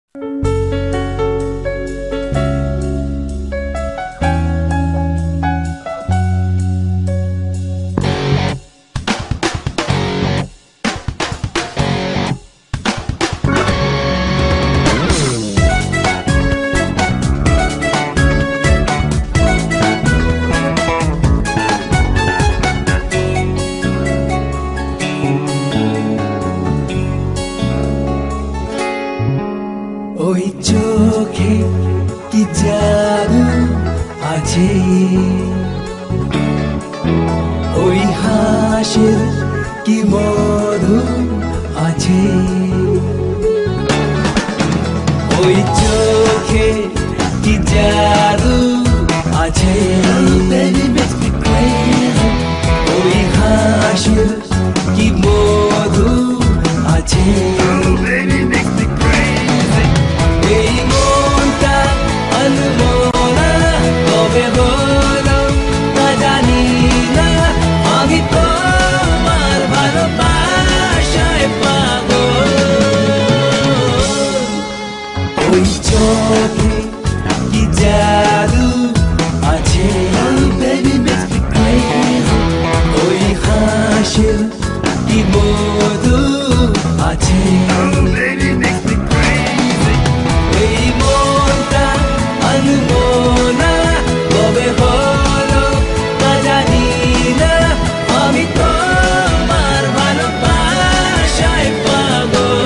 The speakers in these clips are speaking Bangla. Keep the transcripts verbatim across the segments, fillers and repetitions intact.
ওই চোখে কি জাদু আছে, ওই হাসির কি মধু আছে, ওই চোখে কি জাদু আছে, ওই হাসির কি মধু আছে। ওই চোখে কি জাদু আছে, ওই হাসির কি মধু আছে, এই মনটা আনমনা কবে হলো তা জানি না, আমি তোমার ভালোবাসায় পাগল।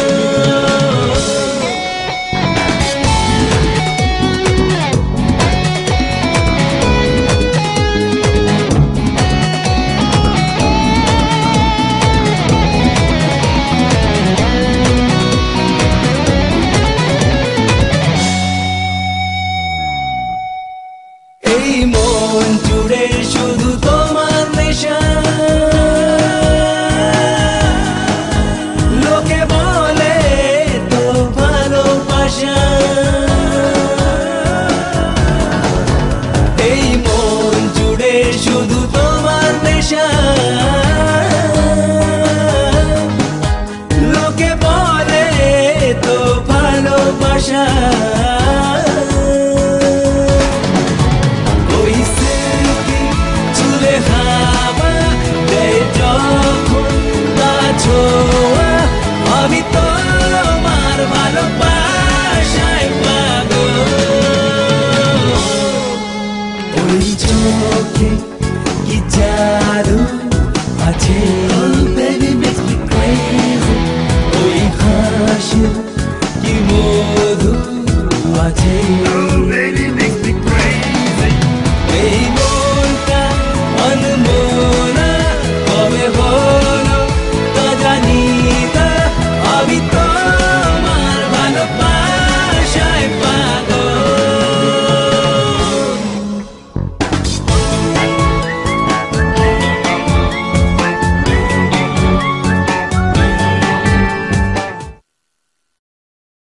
এই মন জুড়ে শুধু তোমার নেশা, লোকে বলে তো ভালোবাসা, এই মন জুড়ে শুধু তোমার নেশা, লোকে বলে তো ভালোবাসা।